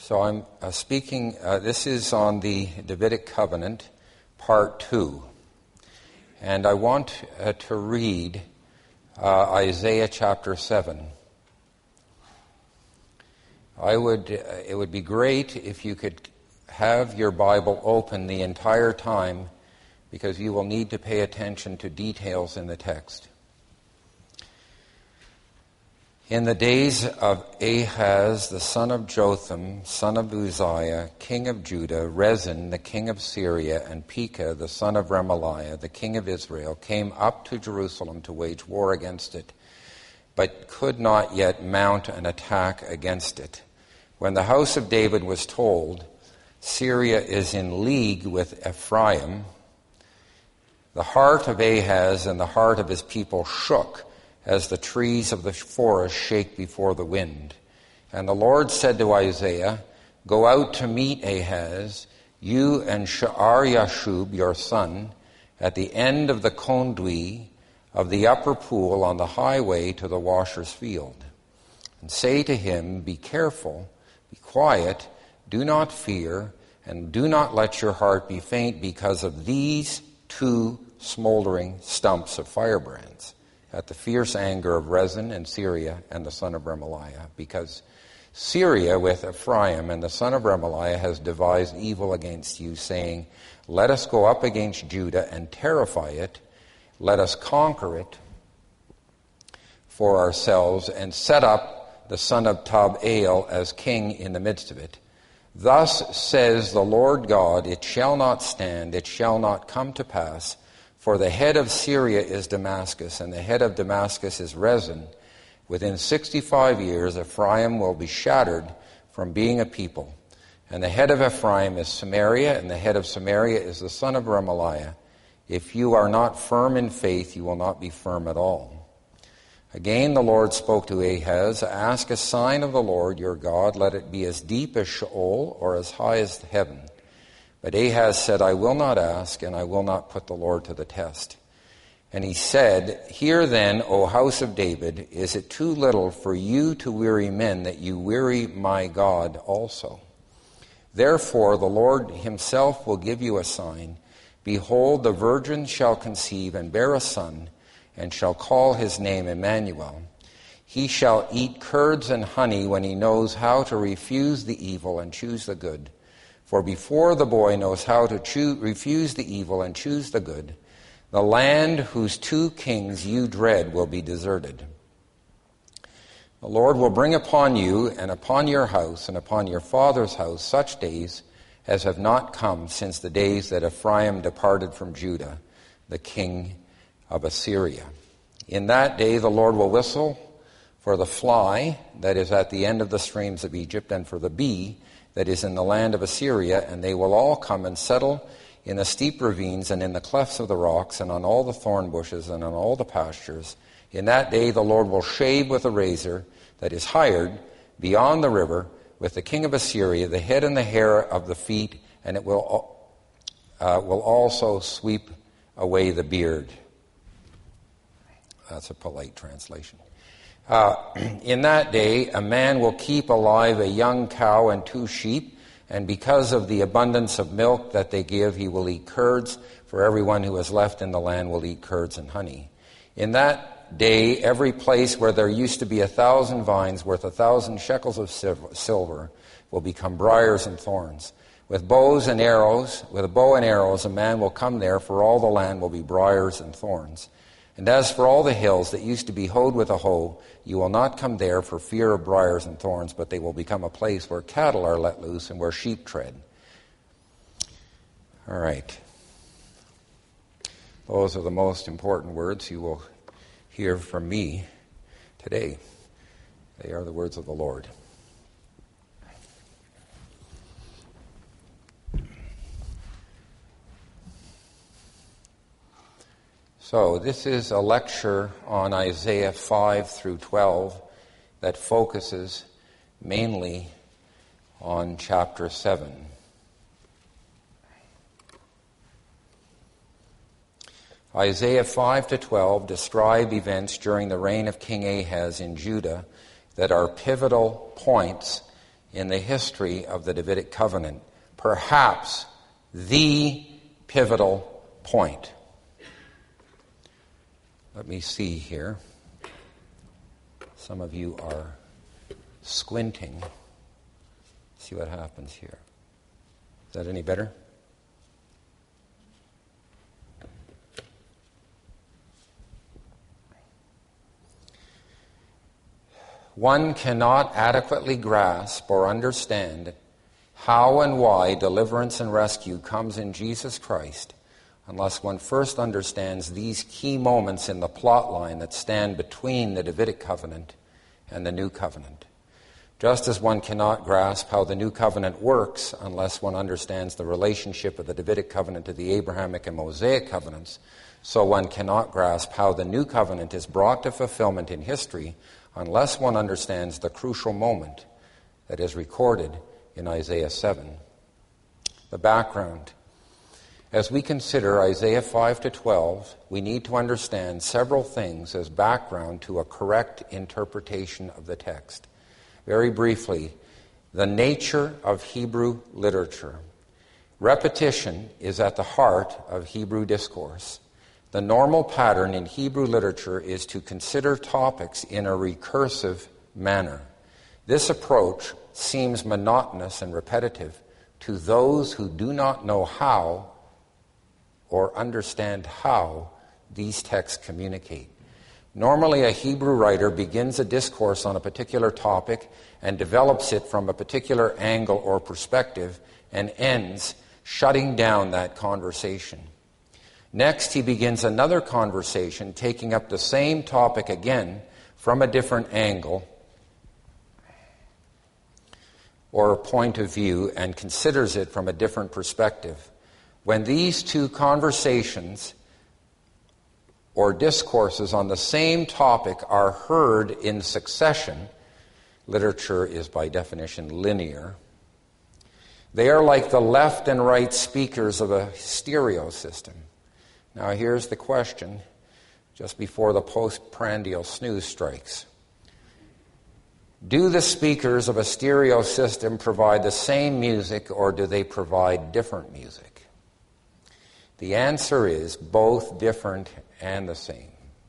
So I'm speaking, this is on the Davidic Covenant, Part 2. And I want to read Isaiah chapter 7. It would be great if you could have your Bible open the entire time, because you will need to pay attention to details in the text. In the days of Ahaz, the son of Jotham, son of Uzziah, king of Judah, Rezin, the king of Syria, and Pekah, the son of Remaliah, the king of Israel, came up to Jerusalem to wage war against it, but could not yet mount an attack against it. When the house of David was told, Syria is in league with Ephraim, the heart of Ahaz and the heart of his people shook, as the trees of the forest shake before the wind. And the Lord said to Isaiah, "Go out to meet Ahaz, you and Sha'ar-Yashub, your son, at the end of the conduit of the upper pool on the highway to the washer's field. And say to him, be careful, be quiet, do not fear, and do not let your heart be faint because of these two smoldering stumps of firebrands, at the fierce anger of Rezin and Syria and the son of Remaliah, because Syria with Ephraim and the son of Remaliah has devised evil against you, saying, let us go up against Judah and terrify it, let us conquer it for ourselves, and set up the son of Tab'ael as king in the midst of it. Thus says the Lord God, it shall not stand, it shall not come to pass, for the head of Syria is Damascus, and the head of Damascus is Rezin. Within 65 years, Ephraim will be shattered from being a people. And the head of Ephraim is Samaria, and the head of Samaria is the son of Remaliah. If you are not firm in faith, you will not be firm at all. Again the Lord spoke to Ahaz, ask a sign of the Lord your God, let it be as deep as Sheol or as high as heaven. But Ahaz said, I will not ask, and I will not put the Lord to the test. And he said, hear then, O house of David, is it too little for you to weary men that you weary my God also? Therefore the Lord himself will give you a sign. Behold, the virgin shall conceive and bear a son, and shall call his name Emmanuel. He shall eat curds and honey when he knows how to refuse the evil and choose the good. For before the boy knows how to refuse the evil and choose the good, the land whose two kings you dread will be deserted. The Lord will bring upon you and upon your house and upon your father's house such days as have not come since the days that Ephraim departed from Judah, the king of Assyria. In that day the Lord will whistle for the fly that is at the end of the streams of Egypt, and for the bee that is in the land of Assyria, and they will all come and settle in the steep ravines and in the clefts of the rocks and on all the thorn bushes and on all the pastures. In that day the Lord will shave with a razor that is hired beyond the river with the king of Assyria, the head and the hair of the feet, and it will also sweep away the beard. That's a polite translation. In that day, a man will keep alive a young cow and 2 sheep, and because of the abundance of milk that they give, he will eat curds, for everyone who is left in the land will eat curds and honey. In that day, every place where there used to be 1,000 vines worth 1,000 shekels of silver will become briars and thorns. With a bow and arrows, a man will come there, for all the land will be briars and thorns. And as for all the hills that used to be hoed with a hoe, you will not come there for fear of briars and thorns, but they will become a place where cattle are let loose and where sheep tread. All right. Those are the most important words you will hear from me today. They are the words of the Lord. So this is a lecture on Isaiah 5 through 12 that focuses mainly on chapter 7. Isaiah 5 to 12 describe events during the reign of King Ahaz in Judah that are pivotal points in the history of the Davidic covenant, perhaps the pivotal point. Let me see here. Some of you are squinting. See what happens here. Is that any better? One cannot adequately grasp or understand how and why deliverance and rescue comes in Jesus Christ unless one first understands these key moments in the plot line that stand between the Davidic covenant and the New Covenant. Just as one cannot grasp how the New Covenant works unless one understands the relationship of the Davidic covenant to the Abrahamic and Mosaic covenants, so one cannot grasp how the New Covenant is brought to fulfillment in history unless one understands the crucial moment that is recorded in Isaiah 7. The background. As we consider Isaiah 5 to 12, we need to understand several things as background to a correct interpretation of the text. Very briefly, the nature of Hebrew literature. Repetition is at the heart of Hebrew discourse. The normal pattern in Hebrew literature is to consider topics in a recursive manner. This approach seems monotonous and repetitive to those who do not know how or understand how these texts communicate. Normally, a Hebrew writer begins a discourse on a particular topic and develops it from a particular angle or perspective and ends shutting down that conversation. Next, he begins another conversation, taking up the same topic again from a different angle or point of view and considers it from a different perspective. When these two conversations or discourses on the same topic are heard in succession, literature is by definition linear. They are like the left and right speakers of a stereo system. Now here's the question, just before the postprandial snooze strikes. Do the speakers of a stereo system provide the same music, or do they provide different music? The answer is both different and the same.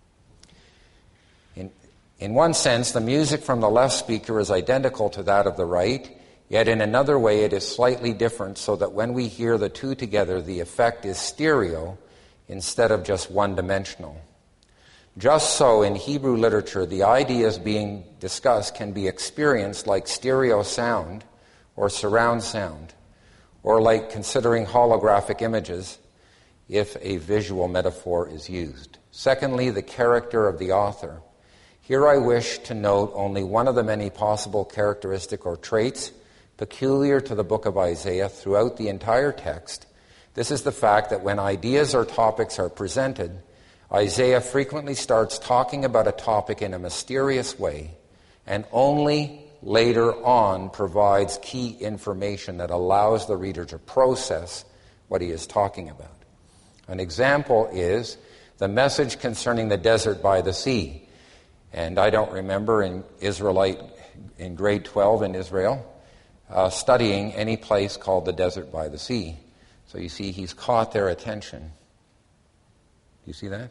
In one sense, the music from the left speaker is identical to that of the right, yet in another way it is slightly different, so that when we hear the two together, the effect is stereo instead of just one-dimensional. Just so, in Hebrew literature, the ideas being discussed can be experienced like stereo sound or surround sound, or like considering holographic images if a visual metaphor is used. Secondly, the character of the author. Here I wish to note only one of the many possible characteristic or traits peculiar to the book of Isaiah throughout the entire text. This is the fact that when ideas or topics are presented, Isaiah frequently starts talking about a topic in a mysterious way and only later on provides key information that allows the reader to process what he is talking about. An example is the message concerning the desert by the sea. And I don't remember in grade 12 in Israel studying any place called the desert by the sea. So you see, he's caught their attention. Do you see that?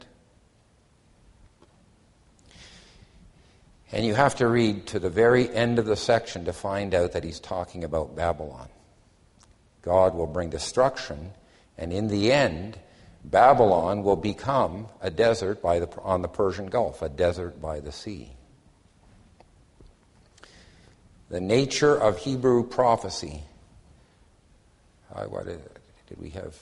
And you have to read to the very end of the section to find out that he's talking about Babylon. God will bring destruction, and in the end, Babylon will become a desert on the Persian Gulf, a desert by the sea. The nature of Hebrew prophecy. What did we have?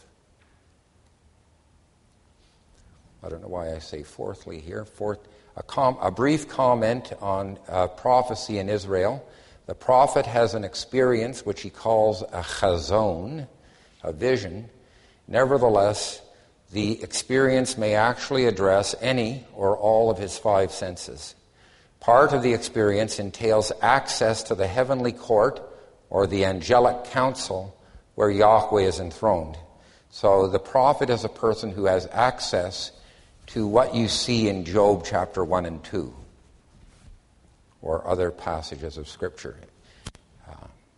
I don't know why I say fourthly here. A brief comment on prophecy in Israel. The prophet has an experience which he calls a chazon, a vision. Nevertheless, the experience may actually address any or all of his five senses. Part of the experience entails access to the heavenly court or the angelic council where Yahweh is enthroned. So the prophet is a person who has access to what you see in Job chapter 1 and 2 or other passages of Scripture.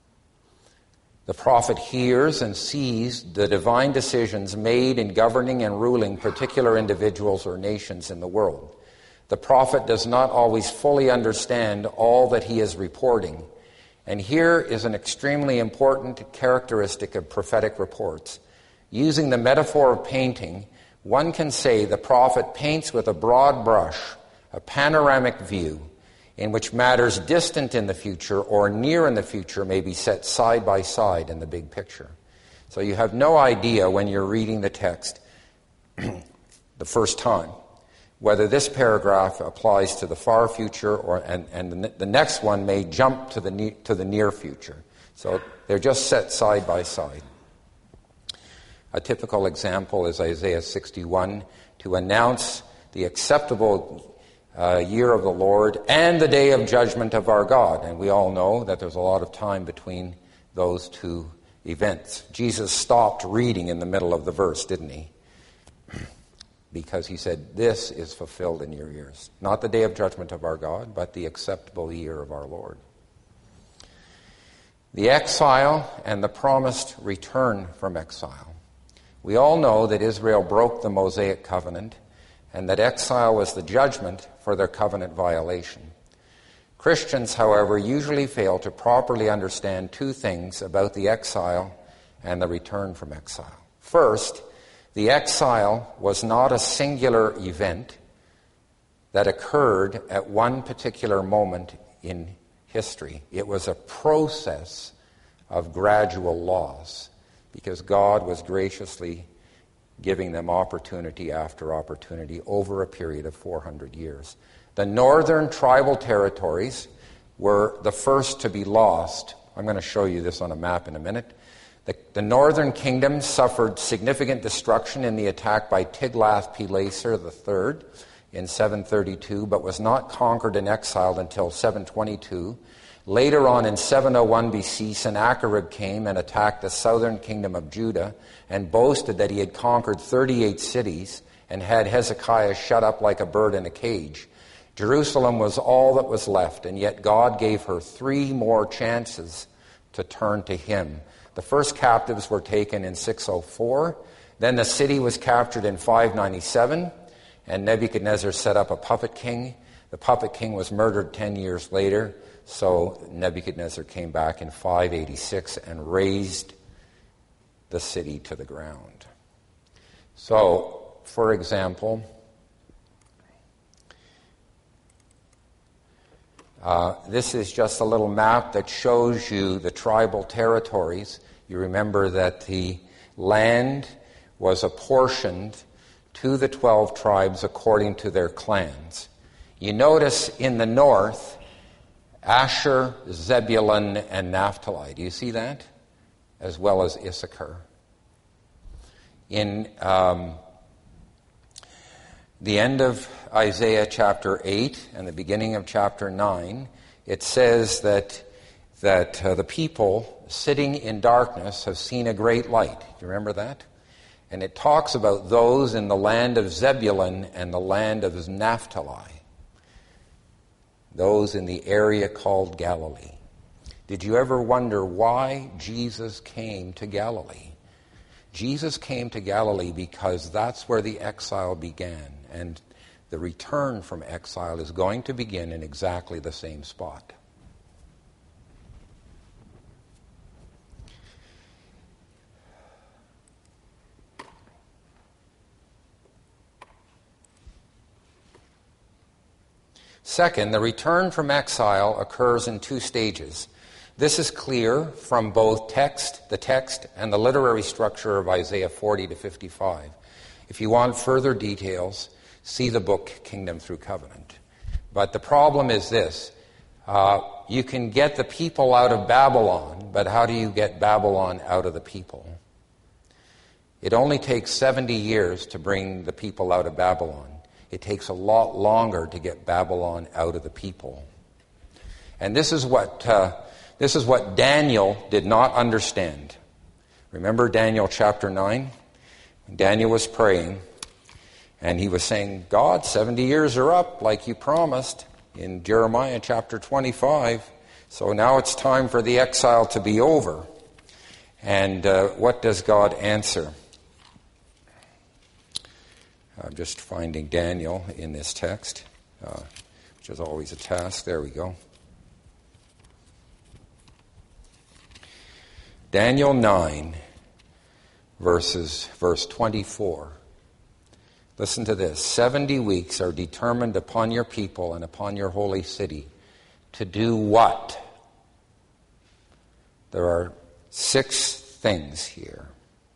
The prophet hears and sees the divine decisions made in governing and ruling particular individuals or nations in the world. The prophet does not always fully understand all that he is reporting. And here is an extremely important characteristic of prophetic reports. Using the metaphor of painting, one can say the prophet paints with a broad brush, a panoramic view, in which matters distant in the future or near in the future may be set side by side in the big picture. So you have no idea when you're reading the text the first time whether this paragraph applies to the far future and the next one may jump to the near future. So they're just set side by side. A typical example is Isaiah 61, to announce the acceptable year of the Lord and the day of judgment of our God. And we all know that there's a lot of time between those two events. Jesus stopped reading in the middle of the verse, didn't he? Because he said, this is fulfilled in your ears. Not the day of judgment of our God, but the acceptable year of our Lord. The exile and the promised return from exile. We all know that Israel broke the Mosaic covenant and that exile was the judgment for their covenant violation. Christians, however, usually fail to properly understand two things about the exile and the return from exile. First, the exile was not a singular event that occurred at one particular moment in history. It was a process of gradual loss, because God was graciously giving them opportunity after opportunity over a period of 400 years. The northern tribal territories were the first to be lost. I'm going to show you this on a map in a minute. The northern kingdom suffered significant destruction in the attack by Tiglath-Pileser III in 732, but was not conquered and exiled until 722. Later on in 701 BC, Sennacherib came and attacked the southern kingdom of Judah and boasted that he had conquered 38 cities and had Hezekiah shut up like a bird in a cage. Jerusalem was all that was left, and yet God gave her 3 more chances to turn to him. The first captives were taken in 604. Then the city was captured in 597, and Nebuchadnezzar set up a puppet king. The puppet king was murdered 10 years later, so Nebuchadnezzar came back in 586 and razed the city to the ground. So, for example, this is just a little map that shows you the tribal territories. You remember that the land was apportioned to the 12 tribes according to their clans. You notice in the north, Asher, Zebulun, and Naphtali. Do you see that? As well as Issachar. In the end of Isaiah chapter 8 and the beginning of chapter 9, it says that the people sitting in darkness have seen a great light. Do you remember that? And it talks about those in the land of Zebulun and the land of Naphtali. Those in the area called Galilee. Did you ever wonder why Jesus came to Galilee? Jesus came to Galilee because that's where the exile began, and the return from exile is going to begin in exactly the same spot. Second, the return from exile occurs in 2 stages. This is clear from both the text and the literary structure of Isaiah 40 to 55. If you want further details, see the book Kingdom Through Covenant. But the problem is this. You can get the people out of Babylon, but how do you get Babylon out of the people? It only takes 70 years to bring the people out of Babylon. It takes a lot longer to get Babylon out of the people. And this is what Daniel did not understand. Remember Daniel chapter 9? Daniel was praying, and he was saying, God, 70 years are up, like you promised in Jeremiah chapter 25. So now it's time for the exile to be over. And what does God answer? I'm just finding Daniel in this text, which is always a task. There we go. Daniel 9, verse 24. Listen to this. 70 weeks are determined upon your people and upon your holy city to do what? There are 6 things here.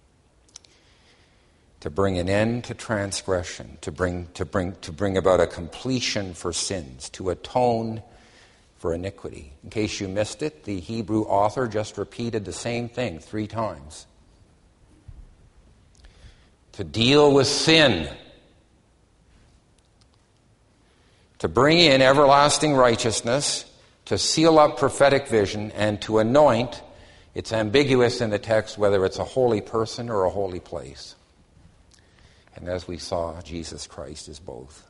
To bring an end to transgression, to bring about a completion for sins, to atone for iniquity. In case you missed it, the Hebrew author just repeated the same thing 3 times. To deal with sin. To bring in everlasting righteousness, to seal up prophetic vision, and to anoint. It's ambiguous in the text whether it's a holy person or a holy place. And as we saw, Jesus Christ is both.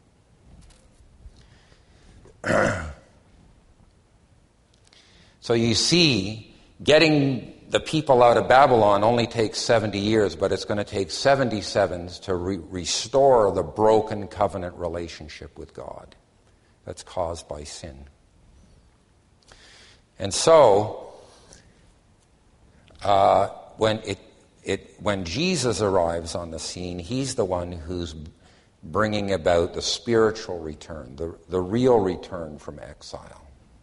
So you see, getting the people out of Babylon only takes 70 years, but it's going to take 77s to restore the broken covenant relationship with God that's caused by sin. And so, when Jesus arrives on the scene, he's the one who's bringing about the spiritual return, the real return from exile.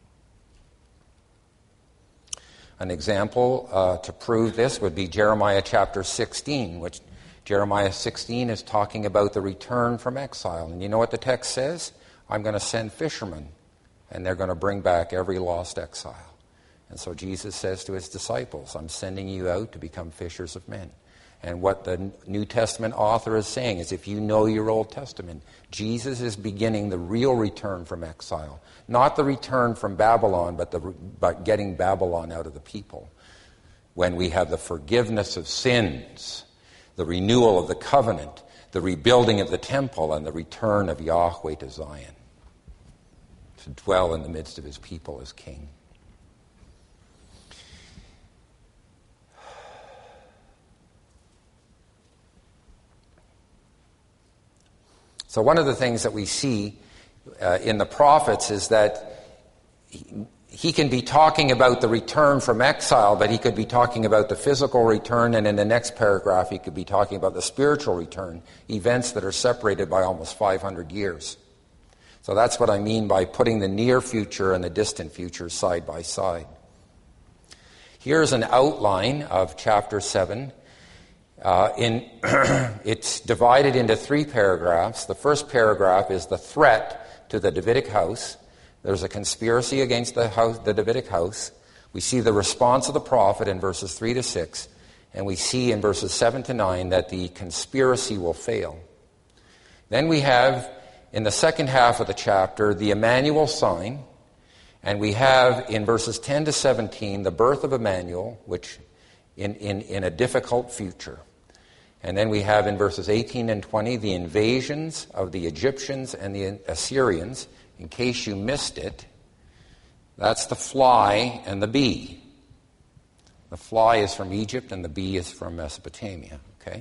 An example to prove this would be Jeremiah chapter 16, which Jeremiah 16 is talking about the return from exile. And you know what the text says? I'm going to send fishermen, and they're going to bring back every lost exile. And so Jesus says to his disciples, I'm sending you out to become fishers of men. And what the New Testament author is saying is, if you know your Old Testament, Jesus is beginning the real return from exile. Not the return from Babylon, but getting Babylon out of the people. When we have the forgiveness of sins, the renewal of the covenant, the rebuilding of the temple, and the return of Yahweh to Zion, to dwell in the midst of his people as king. So one of the things that we see in the prophets is that he can be talking about the return from exile, but he could be talking about the physical return, and in the next paragraph he could be talking about the spiritual return, events that are separated by almost 500 years. So that's what I mean by putting the near future and the distant future side by side. Here's an outline of chapter 7. It's divided into 3 paragraphs. The first paragraph is the threat to the Davidic house. There's a conspiracy against the Davidic house. We see the response of the prophet in verses 3 to 6, and we see in verses 7 to 9 that the conspiracy will fail. Then we have, in the second half of the chapter, the Emmanuel sign, and we have in verses 10 to 17 the birth of Emmanuel, which in a difficult future. And then we have in verses 18 and 20 the invasions of the Egyptians and the Assyrians. In case you missed it, that's the fly and the bee. The fly is from Egypt and the bee is from Mesopotamia. Okay?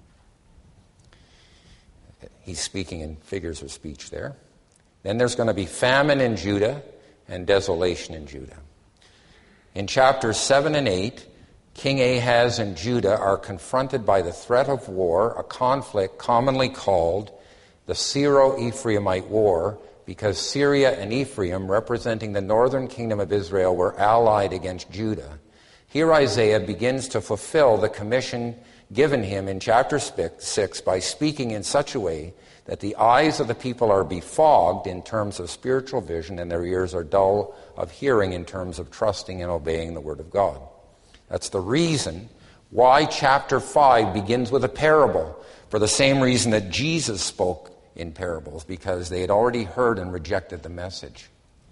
He's speaking in figures of speech there. Then there's going to be famine in Judah and desolation in Judah. In chapters 7 and 8, King Ahaz and Judah are confronted by the threat of war, a conflict commonly called the Syro-Ephraimite War, because Syria and Ephraim, representing the northern kingdom of Israel, were allied against Judah. Here Isaiah begins to fulfill the commission given him in chapter 6 by speaking in such a way that the eyes of the people are befogged in terms of spiritual vision and their ears are dull of hearing in terms of trusting and obeying the word of God. That's the reason why chapter 5 begins with a parable, for the same reason that Jesus spoke in parables, because they had already heard and rejected the message.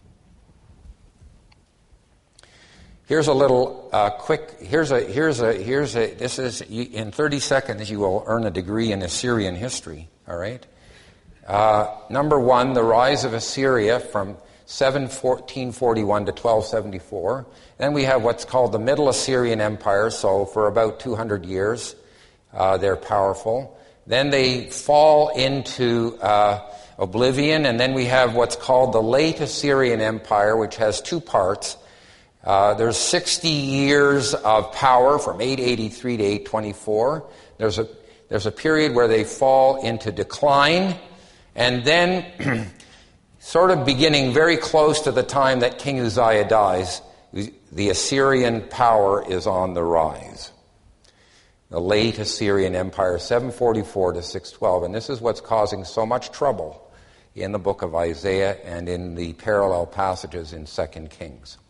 Here's a little this is, in 30 seconds you will earn a degree in Assyrian history, all right? Number 1, the rise of Assyria from 1441 to 1274. Then we have what's called the Middle Assyrian Empire, so for about 200 years they're powerful. Then they fall into oblivion, and then we have what's called the Late Assyrian Empire, which has two parts. There's 60 years of power from 883 to 824. There's a period where they fall into decline, and then sort of beginning very close to the time that King Uzziah dies, the Assyrian power is on the rise. The Late Assyrian Empire, 744 to 612, and this is what's causing so much trouble in the book of Isaiah and in the parallel passages in 2 Kings.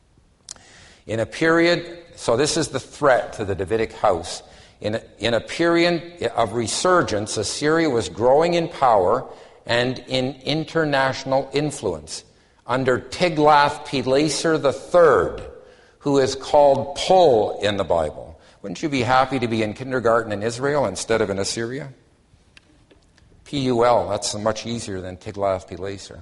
In a period, so this is the threat to the Davidic house. In a period of resurgence, Assyria was growing in power and in international influence under Tiglath-Pileser III, who is called Pul in the Bible. Wouldn't you be happy to be in kindergarten in Israel instead of in Assyria? P-U-L, that's much easier than Tiglath-Pileser.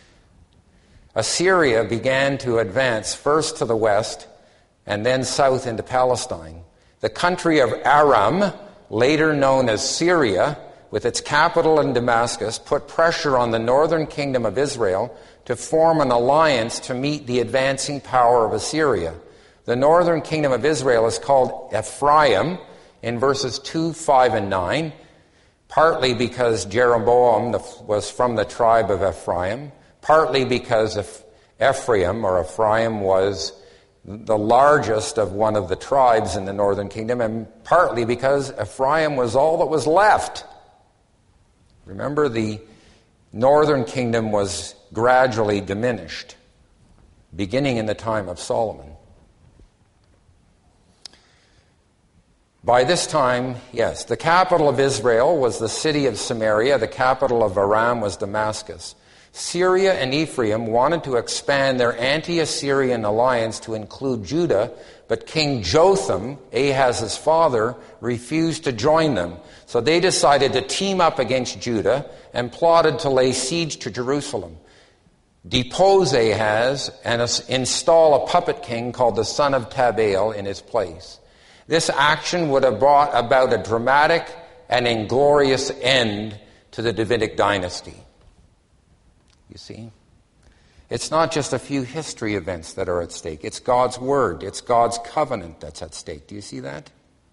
Assyria began to advance first to the west and then south into Palestine. The country of Aram, later known as Syria, with its capital in Damascus, put pressure on the northern kingdom of Israel to form an alliance to meet the advancing power of Assyria. The northern kingdom of Israel is called Ephraim in verses 2, 5, and 9, partly because Jeroboam was from the tribe of Ephraim, partly because Ephraim was the largest of one of the tribes in the northern kingdom, and partly because Ephraim was all that was left. Remember, the northern kingdom was gradually diminished, beginning in the time of Solomon. By this time, yes, the capital of Israel was the city of Samaria. The capital of Aram was Damascus. Syria and Ephraim wanted to expand their anti-Assyrian alliance to include Judah, but King Jotham, Ahaz's father, refused to join them. So they decided to team up against Judah and plotted to lay siege to Jerusalem, depose Ahaz, and install a puppet king called the son of Tabeel in his place. This action would have brought about a dramatic and inglorious end to the Davidic dynasty. You see? It's not just a few history events that are at stake. It's God's word. It's God's covenant that's at stake. Do you see that?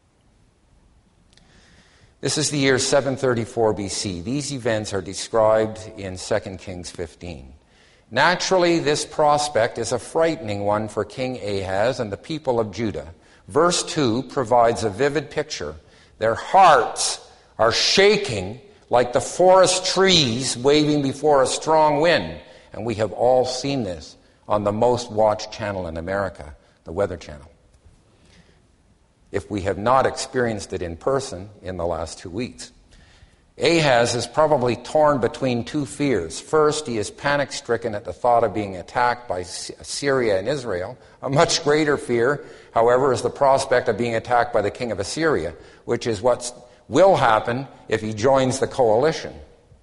This is the year 734 BC. These events are described in 2 Kings 15. Naturally, this prospect is a frightening one for King Ahaz and the people of Judah. Verse 2 provides a vivid picture. Their hearts are shaking like the forest trees waving before a strong wind. And we have all seen this on the most watched channel in America, the Weather Channel. If we have not experienced it in person in the last 2 weeks. Ahaz is probably torn between two fears. First, he is panic-stricken at the thought of being attacked by Syria and Israel. A much greater fear, however, is the prospect of being attacked by the king of Assyria, which is what will happen if he joins the coalition.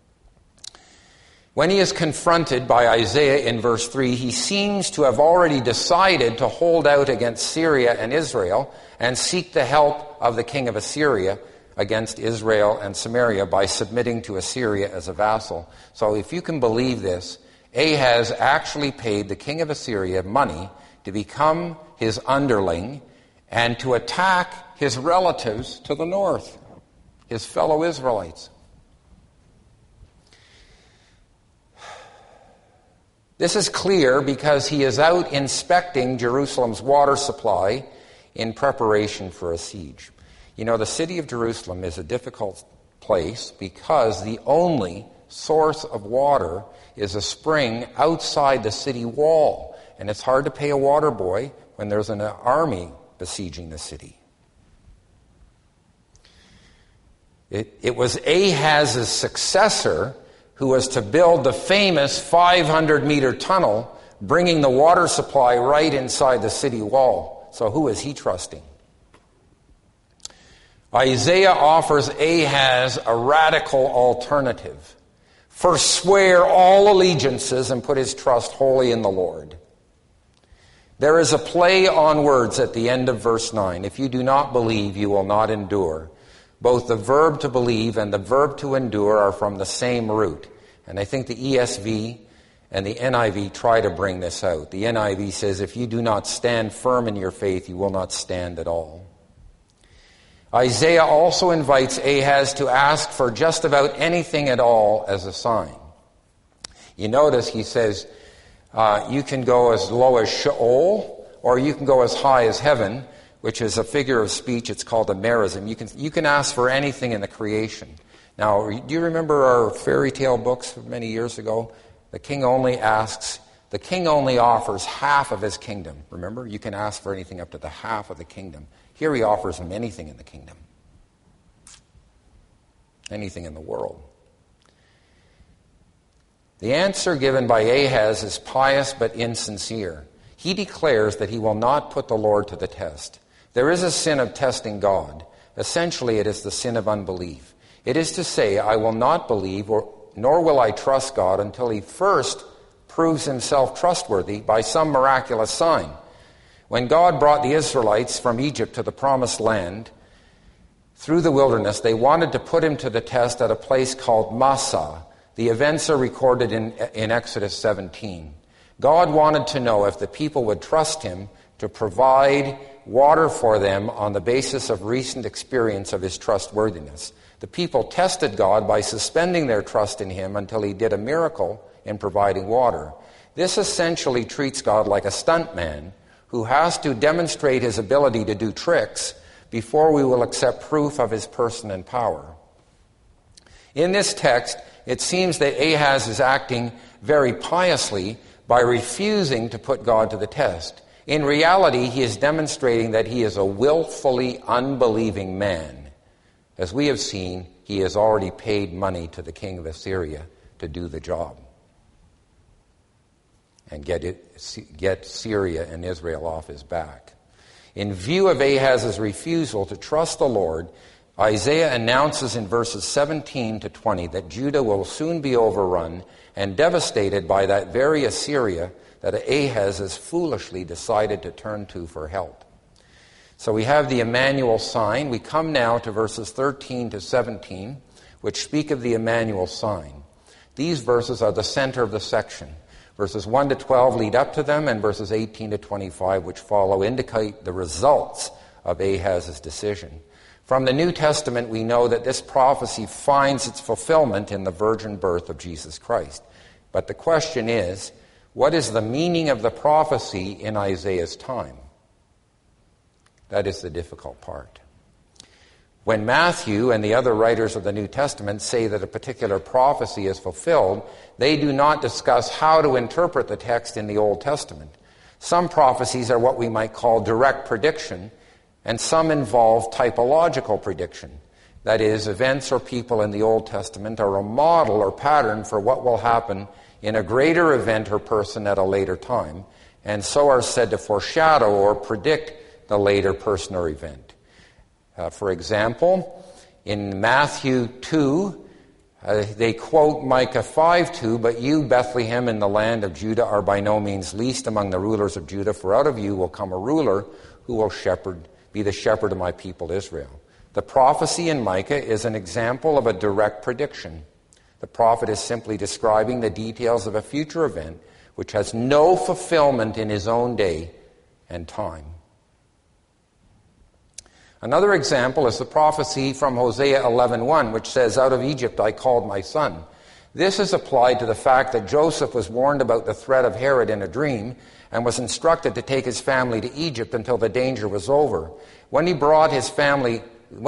When he is confronted by Isaiah in verse 3, he seems to have already decided to hold out against Syria and Israel and seek the help of the king of Assyria against Israel and Samaria by submitting to Assyria as a vassal. So if you can believe this, Ahaz actually paid the king of Assyria money to become his underling and to attack his relatives to the north, his fellow Israelites. This is clear because he is out inspecting Jerusalem's water supply in preparation for a siege. You know, the city of Jerusalem is a difficult place because the only source of water is a spring outside the city wall. And it's hard to pay a water boy when there's an army besieging the city. It was Ahaz's successor who was to build the famous 500-meter tunnel, bringing the water supply right inside the city wall. So who is he trusting? Isaiah offers Ahaz a radical alternative. forswear all allegiances and put his trust wholly in the Lord. There is a play on words at the end of verse 9. If you do not believe, you will not endure. Both the verb to believe and the verb to endure are from the same root. And I think the ESV and the NIV try to bring this out. The NIV says, if you do not stand firm in your faith, you will not stand at all. Isaiah also invites Ahaz to ask for just about anything at all as a sign. You notice he says, you can go as low as Sheol, or you can go as high as heaven, which is a figure of speech. It's called a merism. You can ask for anything in the creation. Now, do you remember our fairy tale books from many years ago? The king only offers half of his kingdom. Remember, you can ask for anything up to the half of the kingdom. Here he offers him anything in the kingdom. Anything in the world. The answer given by Ahaz is pious but insincere. He declares that he will not put the Lord to the test. There is a sin of testing God. Essentially, it is the sin of unbelief. It is to say, I will not believe, nor will I trust God until he first proves himself trustworthy by some miraculous sign. When God brought the Israelites from Egypt to the promised land through the wilderness, they wanted to put him to the test at a place called Massah. The events are recorded in Exodus 17. God wanted to know if the people would trust him to provide water for them on the basis of recent experience of his trustworthiness. The people tested God by suspending their trust in him until he did a miracle in providing water. This essentially treats God like a stuntman who has to demonstrate his ability to do tricks before we will accept proof of his person and power. In this text, it seems that Ahaz is acting very piously by refusing to put God to the test. In reality, he is demonstrating that he is a willfully unbelieving man. As we have seen, he has already paid money to the king of Assyria to do the job and get Syria and Israel off his back. In view of Ahaz's refusal to trust the Lord, Isaiah announces in verses 17 to 20 that Judah will soon be overrun and devastated by that very Assyria that Ahaz has foolishly decided to turn to for help. So we have the Emmanuel sign. We come now to verses 13 to 17, which speak of the Emmanuel sign. These verses are the center of the section. Verses 1 to 12 lead up to them, and verses 18 to 25, which follow, indicate the results of Ahaz's decision. From the New Testament, we know that this prophecy finds its fulfillment in the virgin birth of Jesus Christ. But the question is, what is the meaning of the prophecy in Isaiah's time? That is the difficult part. When Matthew and the other writers of the New Testament say that a particular prophecy is fulfilled, they do not discuss how to interpret the text in the Old Testament. Some prophecies are what we might call direct prediction, and some involve typological prediction. That is, events or people in the Old Testament are a model or pattern for what will happen in a greater event or person at a later time, and so are said to foreshadow or predict the later person or event. For example, in Matthew 2, they quote Micah 5:2, "But you, Bethlehem, in the land of Judah, are by no means least among the rulers of Judah, for out of you will come a ruler who will be the shepherd of my people Israel." The prophecy in Micah is an example of a direct prediction. The prophet is simply describing the details of a future event which has no fulfillment in his own day and time. Another example is the prophecy from Hosea 11:1, which says, "Out of Egypt I called my son." This is applied to the fact that Joseph was warned about the threat of Herod in a dream and was instructed to take his family to Egypt until the danger was over. When he then brought his family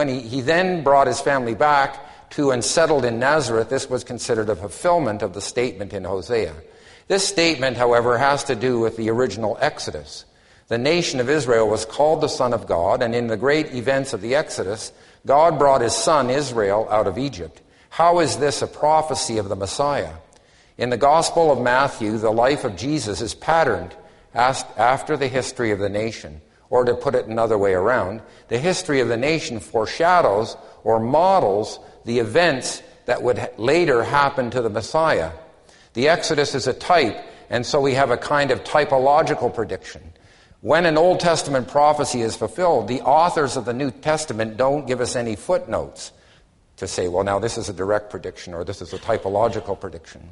back to and settled in Nazareth, this was considered a fulfillment of the statement in Hosea. This statement, however, has to do with the original Exodus. The nation of Israel was called the Son of God, and in the great events of the Exodus, God brought his son Israel out of Egypt. How is this a prophecy of the Messiah? In the Gospel of Matthew, the life of Jesus is patterned after the history of the nation. Or to put it another way around, the history of the nation foreshadows or models the events that would later happen to the Messiah. The Exodus is a type, and so we have a kind of typological prediction. When an Old Testament prophecy is fulfilled, the authors of the New Testament don't give us any footnotes to say, well, now this is a direct prediction or this is a typological prediction.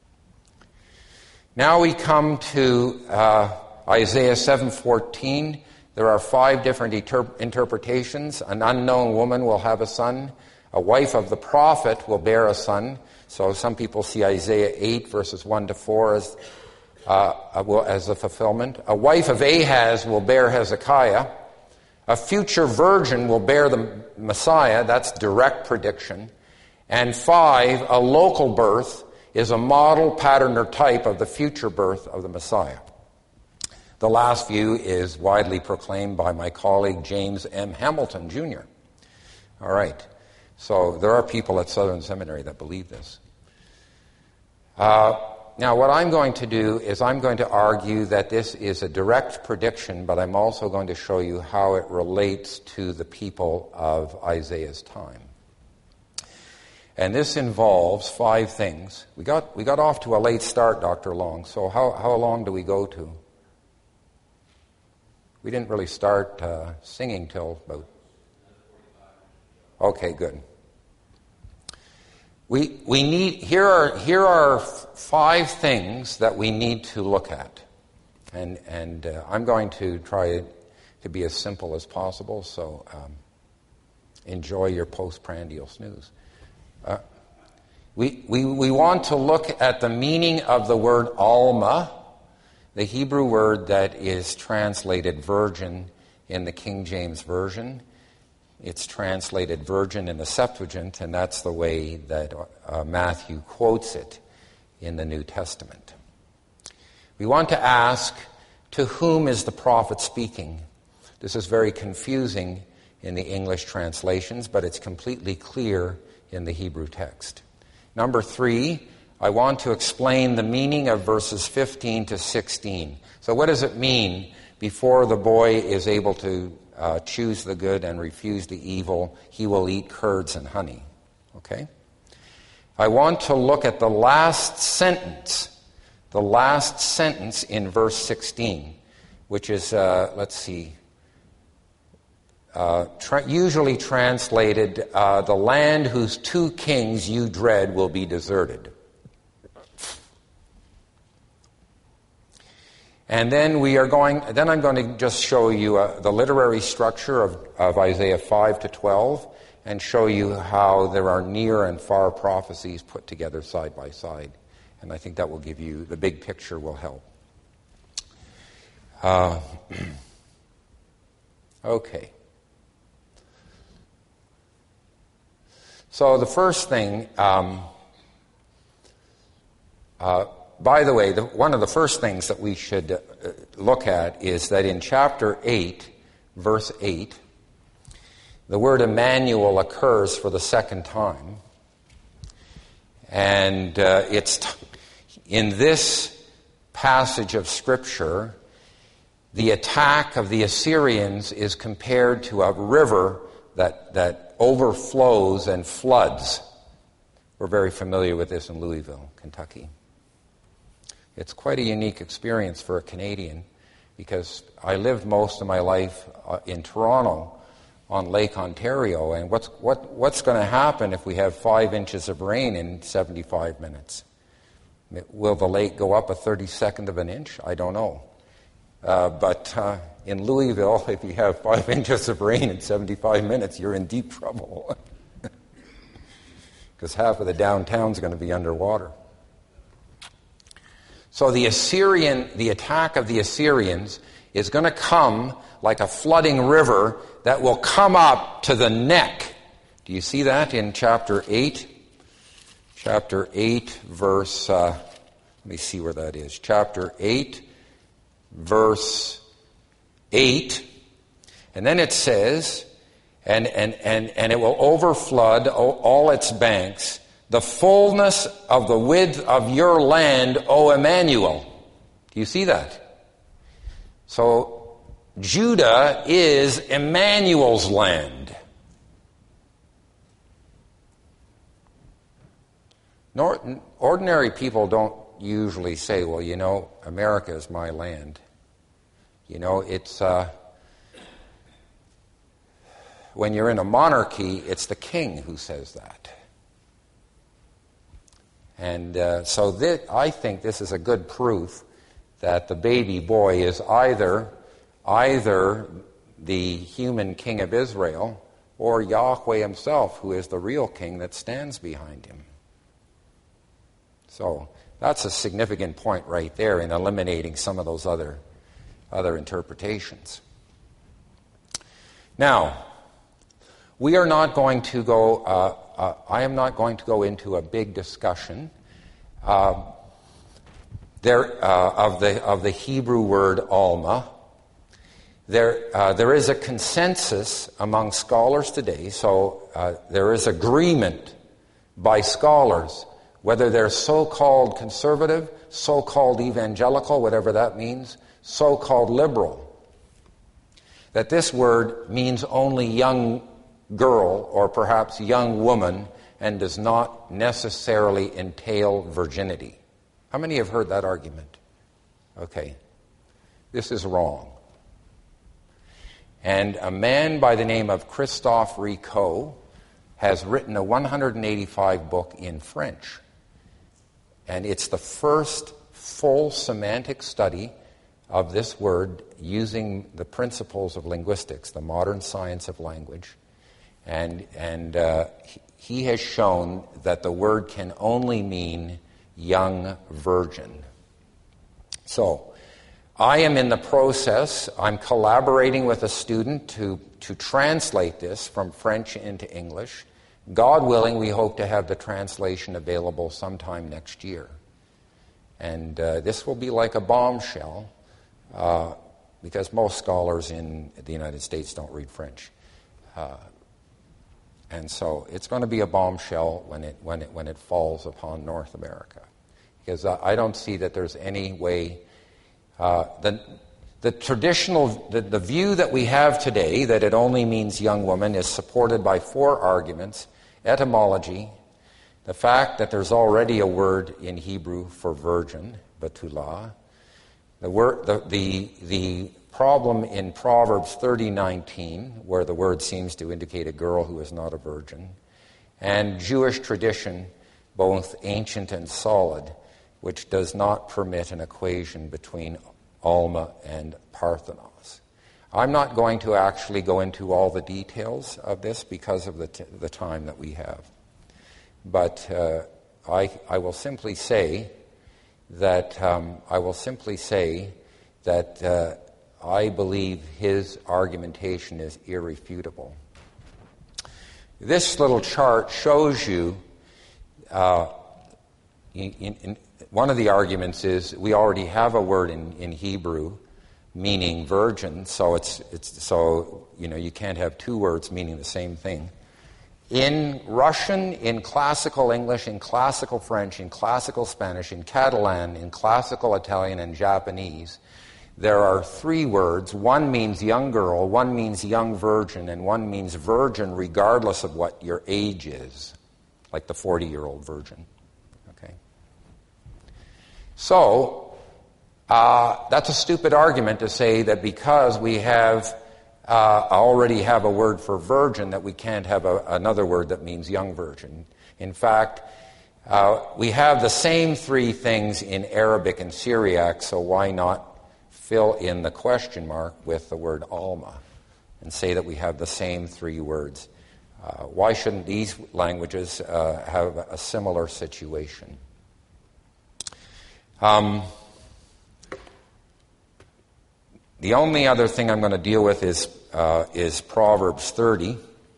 Now we come to Isaiah 7:14. There are 5 different interpretations. An unknown woman will have a son. A wife of the prophet will bear a son. So some people see Isaiah 8 verses 1 to 4 as a fulfillment. A wife of Ahaz will bear Hezekiah. A future virgin will bear the Messiah. That's direct prediction. And 5, a local birth is a model, pattern, or type of the future birth of the Messiah. The last view is widely proclaimed by my colleague James M. Hamilton, Jr. All right. So there are people at Southern Seminary that believe this. Now, what I'm going to do is I'm going to argue that this is a direct prediction, but I'm also going to show you how it relates to the people of Isaiah's time. And this involves 5 things. We got off to a late start, Dr. Long, so how long do we go to? We didn't really start singing till about... Okay, good. We need here are 5 things that we need to look at, and I'm going to try to be as simple as possible. So enjoy your postprandial snooze. We want to look at the meaning of the word Alma, the Hebrew word that is translated virgin in the King James Version. It's translated virgin in the Septuagint, and that's the way that Matthew quotes it in the New Testament. We want to ask, to whom is the prophet speaking? This is very confusing in the English translations, but it's completely clear in the Hebrew text. Number 3, I want to explain the meaning of verses 15 to 16. So what does it mean before the boy is able to choose the good and refuse the evil? He will eat curds and honey. Okay? I want to look at the last sentence in verse 16, which is, usually translated, the land whose 2 kings you dread will be deserted. And then I'm going to just show you the literary structure of Isaiah 5 to 12 and show you how there are near and far prophecies put together side by side. And I think that will give you, the big picture will help. Okay. So the first thing, by the way, one of the first things that we should look at is that in chapter 8, verse 8, the word Emmanuel occurs for the second time. And in this passage of Scripture, the attack of the Assyrians is compared to a river that overflows and floods. We're very familiar with this in Louisville, Kentucky. It's quite a unique experience for a Canadian because I lived most of my life in Toronto on Lake Ontario, and what's going to happen if we have 5 inches of rain in 75 minutes? Will the lake go up a 32nd of an inch? I don't know. But in Louisville, if you have 5 inches of rain in 75 minutes, you're in deep trouble because half of the downtown's going to be underwater. So the attack of the Assyrians is going to come like a flooding river that will come up to the neck. Do you see that in chapter 8? Chapter 8, verse, let me see where that is. Chapter 8, verse 8. And then it says, and it will overflood all its banks, the fullness of the width of your land, O Emmanuel. Do you see that? So Judah is Emmanuel's land. Ordinary people don't usually say, well, you know, America is my land. You know, it's... when you're in a monarchy, it's the king who says that. And so I think this is a good proof that the baby boy is either the human king of Israel or Yahweh himself, who is the real king that stands behind him. So that's a significant point right there in eliminating some of those other interpretations. Now, we are not going to go, I am not going to go into a big discussion of the Hebrew word Alma. There is a consensus among scholars today, so there is agreement by scholars, whether they're so-called conservative, so-called evangelical, whatever that means, so-called liberal, that this word means only young girl or perhaps young woman and does not necessarily entail virginity. How many have heard that argument? Okay. This is wrong. And a man by the name of Christophe Rico has written a 185 book in French. And it's the first full semantic study of this word using the principles of linguistics, the modern science of language. And he has shown that the word can only mean young virgin. So, I am in the process, I'm collaborating with a student to translate this from French into English. God willing, we hope to have the translation available sometime next year. And this will be like a bombshell, because most scholars in the United States don't read French. And so it's going to be a bombshell when it falls upon North America. Because I don't see that there's any way... The traditional, the view that we have today, that it only means young woman, is supported by 4 arguments: etymology, the fact that there's already a word in Hebrew for virgin, batulah, the problem in Proverbs 30:19, where the word seems to indicate a girl who is not a virgin, and Jewish tradition, both ancient and solid, which does not permit an equation between Alma and Parthenos. I'm not going to actually go into all the details of this because of the time that we have. But I will simply say that I believe his argumentation is irrefutable. This little chart shows you one of the arguments is we already have a word in Hebrew meaning virgin, so you can't have 2 words meaning the same thing. In Russian, in classical English, in classical French, in classical Spanish, in Catalan, in classical Italian, and Japanese, there are 3 words. One means young girl, one means young virgin, and one means virgin regardless of what your age is, like the 40-year-old virgin. So, that's a stupid argument to say that because we already have a word for virgin, that we can't have another word that means young virgin. In fact, we have the same 3 things in Arabic and Syriac, so why not fill in the question mark with the word Alma and say that we have the same 3 words? Why shouldn't these languages have a similar situation? The only other thing I'm going to deal with is Proverbs 30.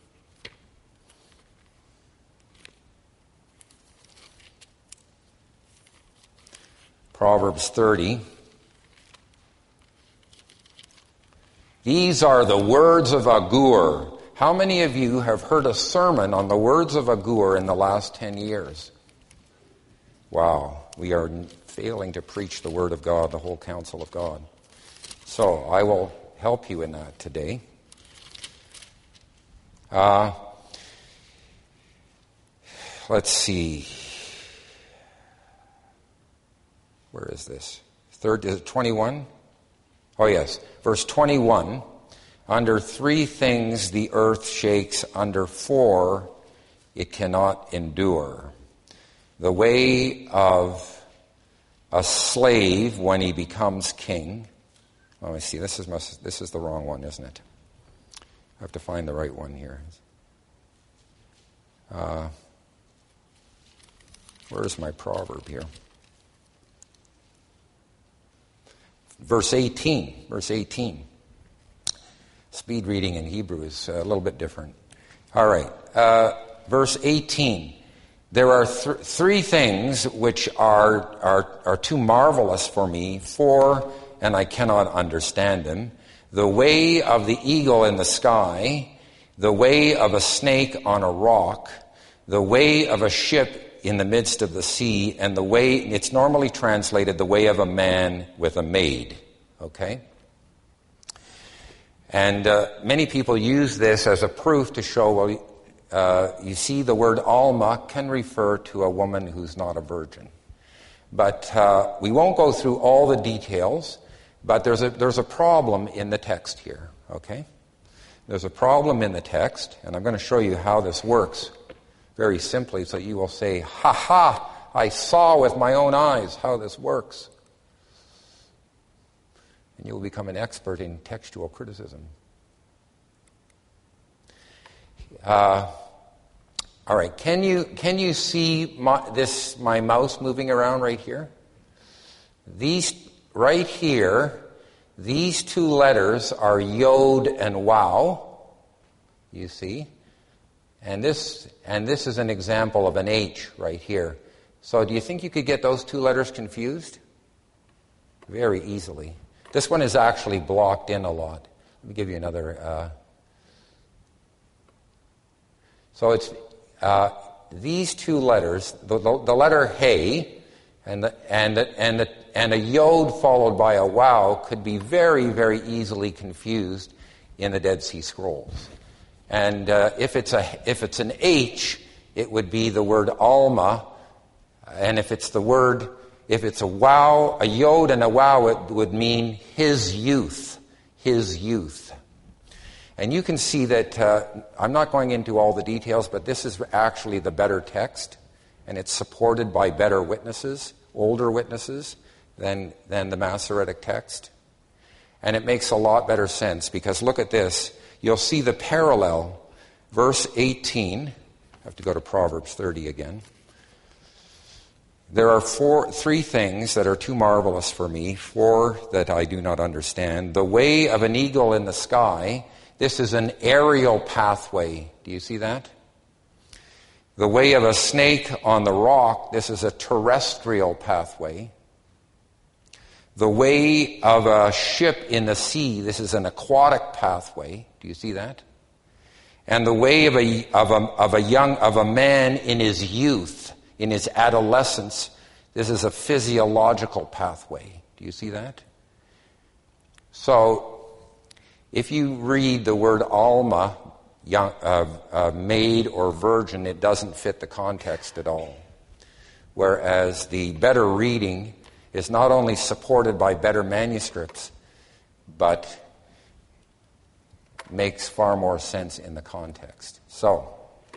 Proverbs 30. These are the words of Agur. How many of you have heard a sermon on the words of Agur in the last 10 years? Wow, we are failing to preach the Word of God, the whole counsel of God. So I will help you in that today. Let's see. Where is this? Third, is it 21? Oh, yes. Verse 21. Under 3 things the earth shakes, under 4 it cannot endure. The way of a slave when he becomes king. Oh, I see. This is the wrong one, isn't it? I have to find the right one here. Where's my proverb here? Verse 18. Verse 18. Speed reading in Hebrew is a little bit different. All right. Verse 18. There are 3 things which are too marvelous for me, 4, and I cannot understand them. The way of the eagle in the sky, the way of a snake on a rock, the way of a ship in the midst of the sea, and the way, it's normally translated, the way of a man with a maid. Okay? And many people use this as a proof to show, well, you see, the word Alma can refer to a woman who's not a virgin. But we won't go through all the details, but there's a problem in the text here, okay? There's a problem in the text, and I'm going to show you how this works very simply, so you will say, ha ha, I saw with my own eyes how this works. And you will become an expert in textual criticism. All right, can you see my mouse moving around right here? These right here, these 2 letters are Yod and Waw. You see, and this is an example of an H right here. So, do you think you could get those 2 letters confused? Very easily. This one is actually blocked in a lot. Let me give you another. So it's these 2 letters, the letter Hey, and a Yod followed by a Waw could be very, very easily confused in the Dead Sea Scrolls. And if it's an H, it would be the word Alma, and if it's a Waw, a Yod and a Waw, it would mean his youth, his youth. And you can see that, I'm not going into all the details, but this is actually the better text, and it's supported by better witnesses, older witnesses, than the Masoretic text. And it makes a lot better sense, because look at this. You'll see the parallel. Verse 18. I have to go to Proverbs 30 again. There are 3 things that are too marvelous for me, 4 that I do not understand. The way of an eagle in the sky. This is an aerial pathway. Do you see that? The way of a snake on the rock. This is a terrestrial pathway. The way of a ship in the sea. This is an aquatic pathway. Do you see that? And the way of a man in his youth, in his adolescence. This is a physiological pathway. Do you see that? So, if you read the word Alma, maid or virgin, it doesn't fit the context at all. Whereas the better reading is not only supported by better manuscripts, but makes far more sense in the context. So,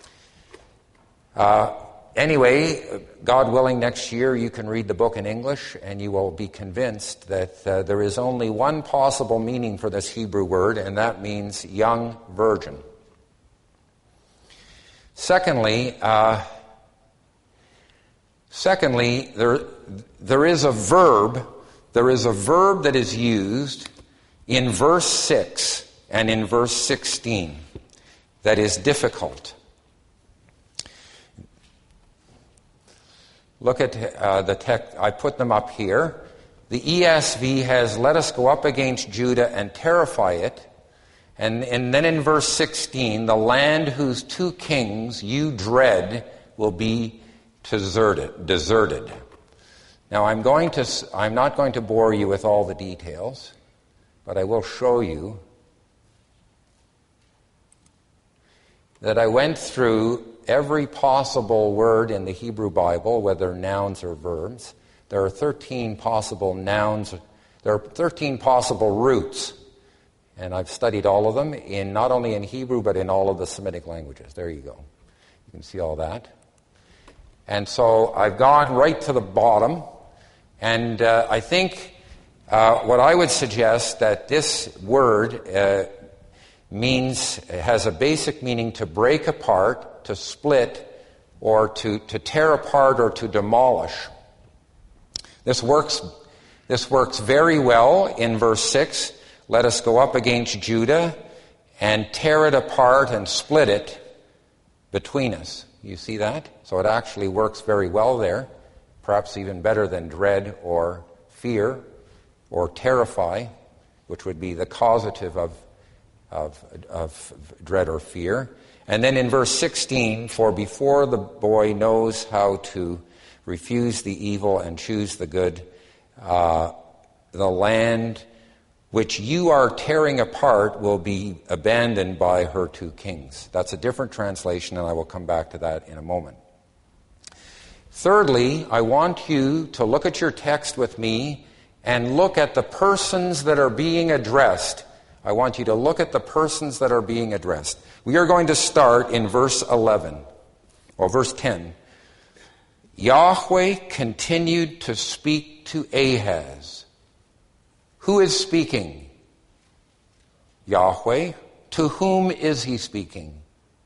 anyway, God willing, next year you can read the book in English and you will be convinced that there is only one possible meaning for this Hebrew word, and that means young virgin. Secondly, there is a verb. There is a verb that is used in verse 6 and in verse 16 that is difficult. Look at the text. I put them up here. The ESV has, let us go up against Judah and terrify it. And then in verse 16, the land whose 2 kings you dread will be deserted. Now I'm not going to bore you with all the details, but I will show you that I went through every possible word in the Hebrew Bible, whether nouns or verbs. There are 13 possible nouns. There are 13 possible roots. And I've studied all of them, not only in Hebrew, but in all of the Semitic languages. There you go. You can see all that. And so I've gone right to the bottom. And I think what I would suggest that this word has a basic meaning to break apart, to split, or to tear apart or to demolish. This works very well in verse 6. Let us go up against Judah and tear it apart and split it between us. You see that? So it actually works very well there, perhaps even better than dread or fear or terrify, which would be the causative of dread or fear. And then in verse 16, for before the boy knows how to refuse the evil and choose the good, the land which you are tearing apart will be abandoned by her two kings. That's a different translation, and I will come back to that in a moment. Thirdly, I want you to look at your text with me and look at the persons that are being addressed. I want you to look at the persons that are being addressed. We are going to start in verse 11, or verse 10. Yahweh continued to speak to Ahaz. Who is speaking? Yahweh. To whom is he speaking?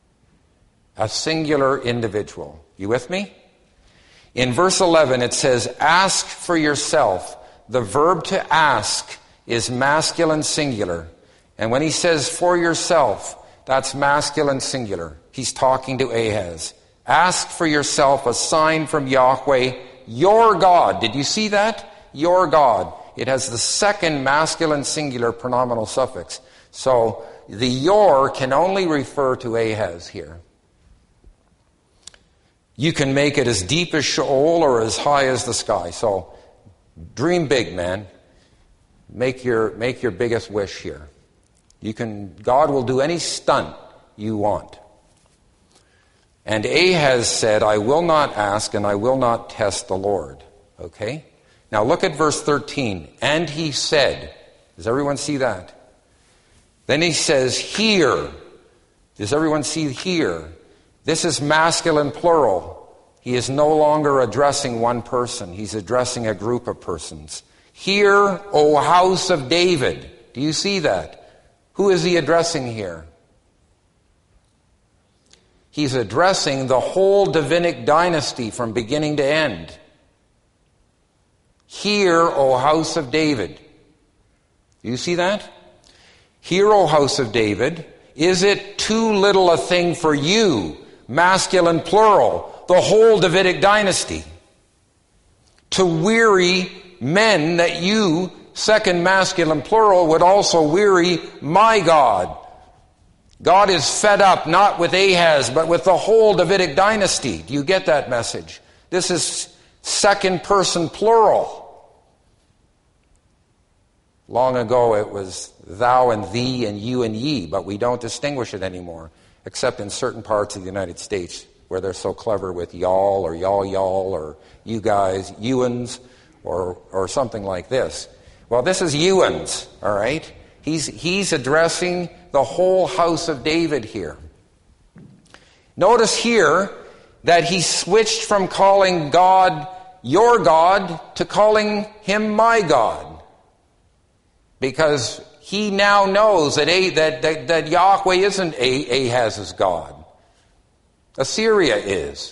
A singular individual. You with me? In verse 11 it says, ask for yourself. The verb to ask is masculine singular. And when he says for yourself, that's masculine singular. He's talking to Ahaz. Ask for yourself a sign from Yahweh, your God. Did you see that? Your God. It has the second masculine singular pronominal suffix. So the your can only refer to Ahaz here. You can make it as deep as Sheol or as high as the sky. So dream big, man. Make your biggest wish here. God will do any stunt you want. And Ahaz said, I will not ask and I will not test the Lord. Okay? Now look at verse 13. And he said, does everyone see that? Then he says, hear. Does everyone see hear? This is masculine plural. He is no longer addressing one person. He's addressing a group of persons. Hear, O house of David. Do you see that? Who is he addressing here? He's addressing the whole Davidic dynasty from beginning to end. Hear, O house of David. Do you see that? Hear, O house of David. Is it too little a thing for you, masculine plural, the whole Davidic dynasty, to weary men that you, second masculine plural, would also weary my God? God is fed up not with Ahaz, but with the whole Davidic dynasty. Do you get that message? This is second person plural. Long ago it was thou and thee and you and ye, but we don't distinguish it anymore, except in certain parts of the United States where they're so clever with y'all or y'all or you guys, youans, or something like this. Well, this is youans, all right? He's addressing the whole house of David here. Notice here that he switched from calling God your God to calling him my God. Because he now knows that Yahweh isn't Ahaz's God. Assyria is.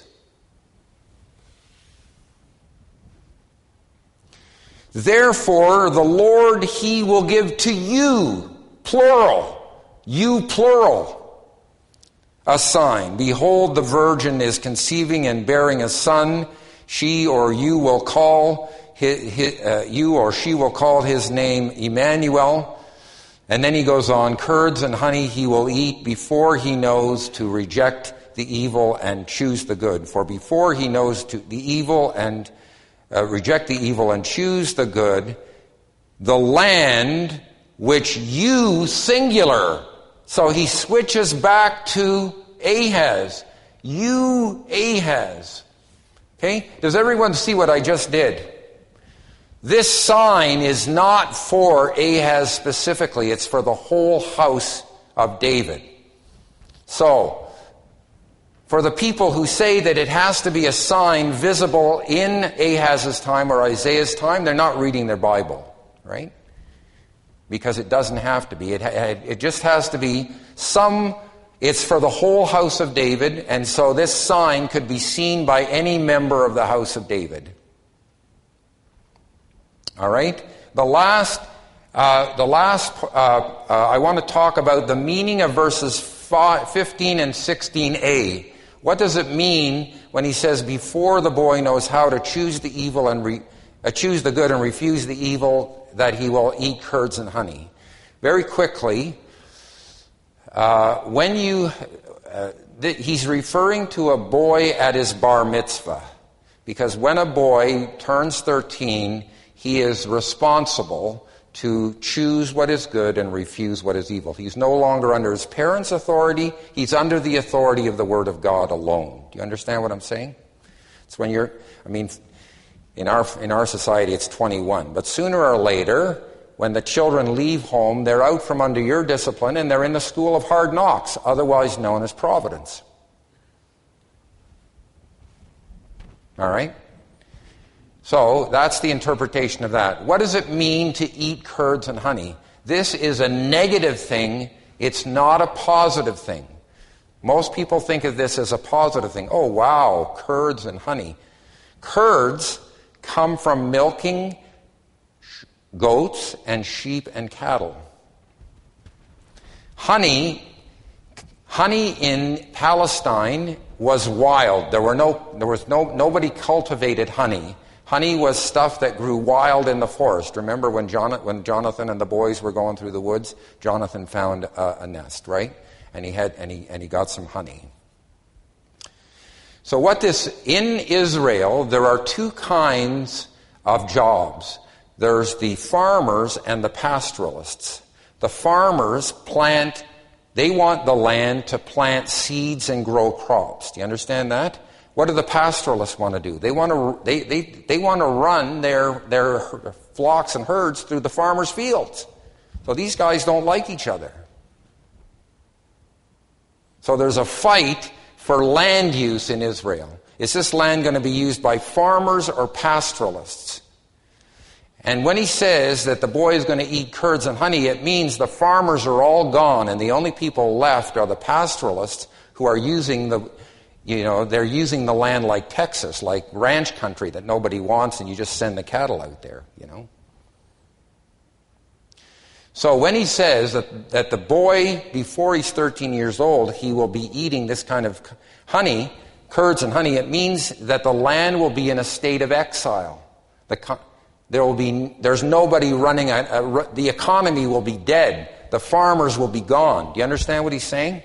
Therefore, the Lord, he will give to you, plural, you plural, a sign. Behold, the virgin is conceiving and bearing a son. She or you will call you or she will call his name Emmanuel. And then he goes on, curds and honey he will eat before he knows to reject the evil and choose the good. For before he knows the evil and reject the evil and choose the good, the land which you, singular. So he switches back to Ahaz. You, Ahaz. Okay? Does everyone see what I just did? This sign is not for Ahaz specifically. It's for the whole house of David. So, for the people who say that it has to be a sign visible in Ahaz's time or Isaiah's time, they're not reading their Bible, right? Because it doesn't have to be. It just has to be it's for the whole house of David, and so this sign could be seen by any member of the house of David. All right? I want to talk about the meaning of verses 15 and 16a. What does it mean when he says, before the boy knows how to choose the evil and choose the good and refuse the evil, that he will eat curds and honey? Very quickly, he's referring to a boy at his bar mitzvah, because when a boy turns 13, he is responsible to choose what is good and refuse what is evil. He's no longer under his parents' authority. He's under the authority of the Word of God alone. Do you understand what I'm saying? It's when in our society it's 21. But sooner or later, when the children leave home, they're out from under your discipline and they're in the school of hard knocks, otherwise known as providence. All right? So that's the interpretation of that. What does it mean to eat curds and honey? This is a negative thing. It's not a positive thing. Most people think of this as a positive thing. Oh, wow, curds and honey. Curds come from milking goats and sheep and cattle. Honey in Palestine was wild. Nobody cultivated honey. Honey was stuff that grew wild in the forest. Remember when Jonathan and the boys were going through the woods, Jonathan found a nest, right? And he got some honey. So in Israel, there are two kinds of jobs. There's the farmers and the pastoralists. The farmers they want the land to plant seeds and grow crops. Do you understand that? What do the pastoralists want to do? They want to run their flocks and herds through the farmers' fields. So these guys don't like each other. So there's a fight for land use in Israel. Is this land going to be used by farmers or pastoralists? And when he says that the boy is going to eat curds and honey, it means the farmers are all gone and the only people left are the pastoralists who are using they're using the land like Texas, like ranch country that nobody wants, and you just send the cattle out there, So when he says that the boy, before he's 13 years old, he will be eating this kind of honey, curds and honey, it means that the land will be in a state of exile. There's nobody running, the economy will be dead. The farmers will be gone. Do you understand what he's saying?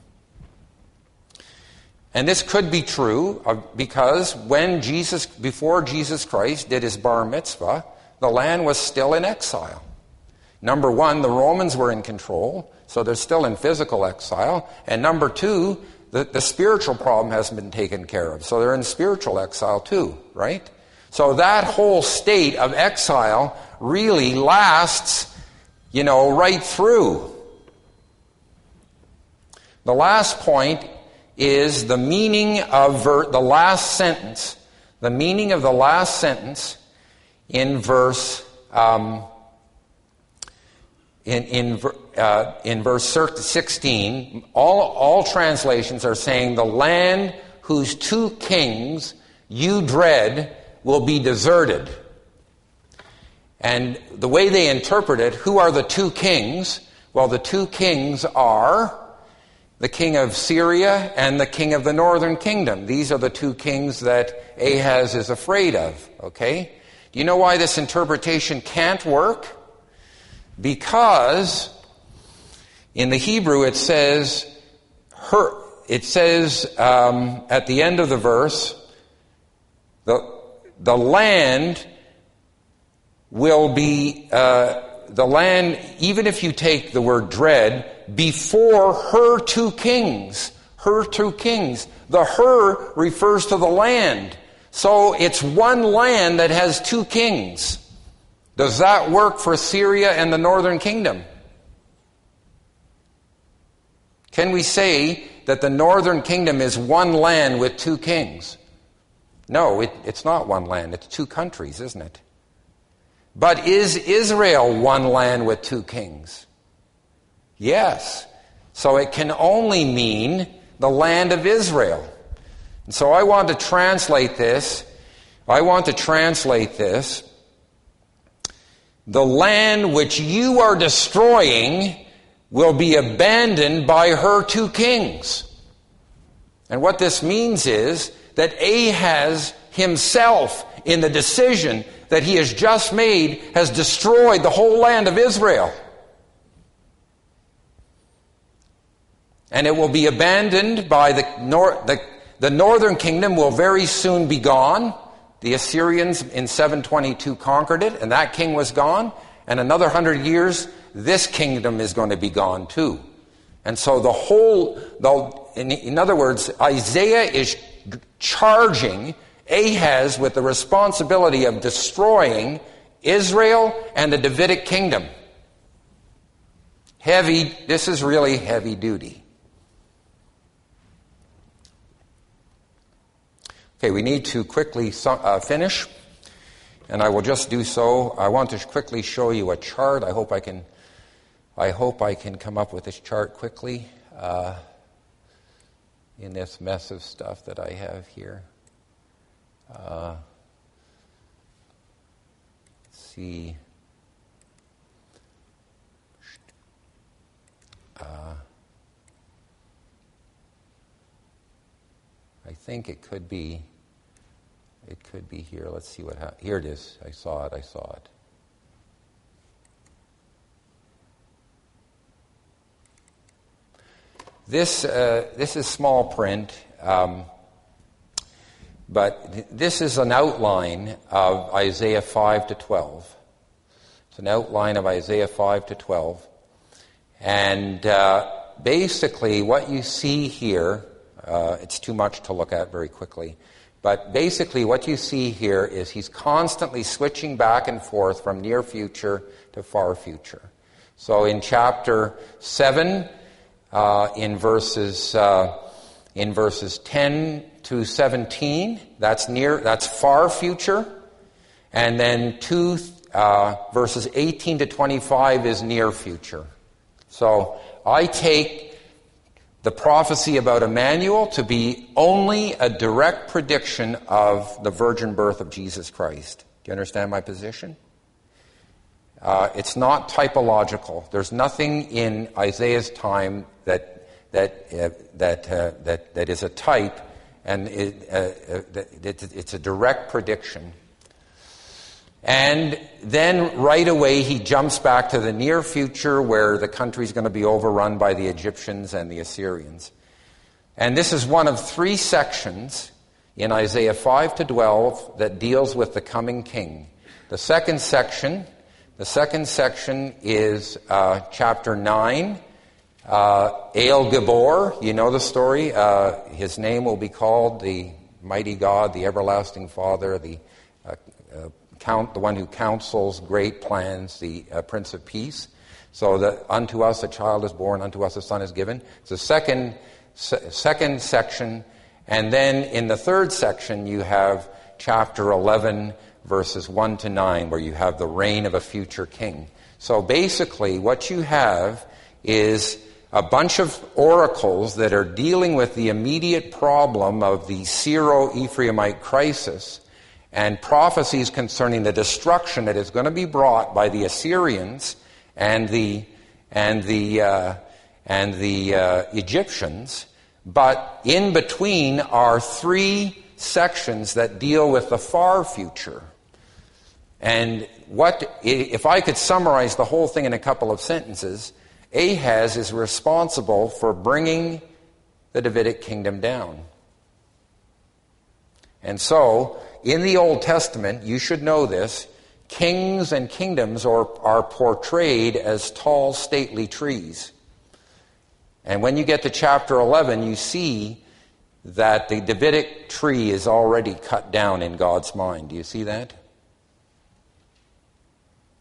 And this could be true because before Jesus Christ did his bar mitzvah, the land was still in exile. Number one, the Romans were in control, so they're still in physical exile. And number two, the spiritual problem hasn't been taken care of, so they're in spiritual exile too, right? So that whole state of exile really lasts, right through. The last point is the meaning of the last sentence. The meaning of the last sentence in verse in verse 16. All translations are saying the land whose two kings you dread will be deserted. And the way they interpret it, who are the two kings? Well, the two kings are the king of Syria and the king of the northern kingdom. These are the two kings that Ahaz is afraid of, okay? Do you know why this interpretation can't work? Because in the Hebrew it says at the end of the verse, the land will be, even if you take the word dread, before her two kings. The her refers to the land. So it's one land that has two kings. Does that work for Syria and the northern kingdom? Can we say that the northern kingdom is one land with two kings? No, it's not one land. It's two countries, isn't it? But is Israel one land with two kings? Yes. So it can only mean the land of Israel. And so I want to translate this. The land which you are destroying will be abandoned by her two kings. And what this means is that Ahaz himself, in the decision that he has just made, has destroyed the whole land of Israel. And it will be abandoned by the northern kingdom will very soon be gone. The Assyrians in 722 conquered it, and that king was gone. And another 100 years, this kingdom is going to be gone too. And so in other words, Isaiah is charging Ahaz with the responsibility of destroying Israel and the Davidic kingdom. This is really heavy duty. Okay, we need to quickly finish, and I will just do so. I want to quickly show you a chart. I hope I can come up with this chart quickly in this mess of stuff that I have here. Let's see. I think it could be here. Let's see what happens. Here it is. I saw it. This is small print, but this is an outline of Isaiah 5 to 12. It's an outline of Isaiah 5 to 12. And basically what you see here, it's too much to look at very quickly, but basically what you see here is he's constantly switching back and forth from near future to far future. So in chapter 7, in verses 10 to 17, that's far future, and then verses 18 to 25 is near future. So I take the prophecy about Emmanuel to be only a direct prediction of the virgin birth of Jesus Christ. Do you understand my position? It's not typological. There's nothing in Isaiah's time that is a type, and it's a direct prediction. And then right away he jumps back to the near future where the country's going to be overrun by the Egyptians and the Assyrians. And this is one of three sections in Isaiah 5 to 12 that deals with the coming king. The second section is chapter 9, El Gabor. You know the story. His name will be called the Mighty God, the Everlasting Father, the one who counsels great plans, the Prince of Peace. So that unto us a child is born, unto us a son is given. It's the second section. And then in the third section you have chapter 11, verses 1 to 9, where you have the reign of a future king. So basically what you have is a bunch of oracles that are dealing with the immediate problem of the Syro-Ephraimite crisis, and prophecies concerning the destruction that is going to be brought by the Assyrians and the Egyptians. But in between are three sections that deal with the far future. And if I could summarize the whole thing in a couple of sentences, Ahaz is responsible for bringing the Davidic kingdom down. And so, in the Old Testament, you should know this, kings and kingdoms are portrayed as tall, stately trees. And when you get to chapter 11, you see that the Davidic tree is already cut down in God's mind. Do you see that?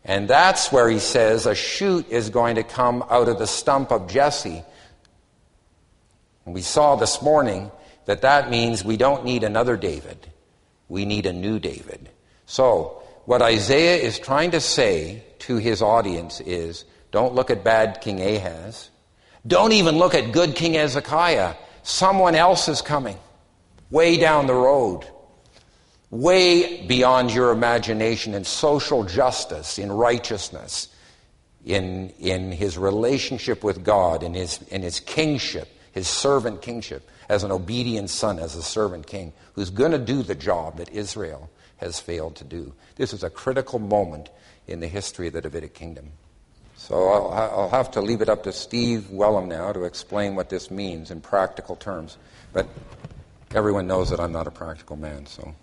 And that's where he says a shoot is going to come out of the stump of Jesse. And we saw this morning that means we don't need another David. We need a new David. So, what Isaiah is trying to say to his audience is, don't look at bad King Ahaz. Don't even look at good King Hezekiah. Someone else is coming. Way down the road. Way beyond your imagination in social justice, in righteousness, in his relationship with God, in his kingship, his servant kingship, as an obedient son, as a servant king, who's going to do the job that Israel has failed to do. This is a critical moment in the history of the Davidic kingdom. So I'll have to leave it up to Steve Wellham now to explain what this means in practical terms. But everyone knows that I'm not a practical man, so...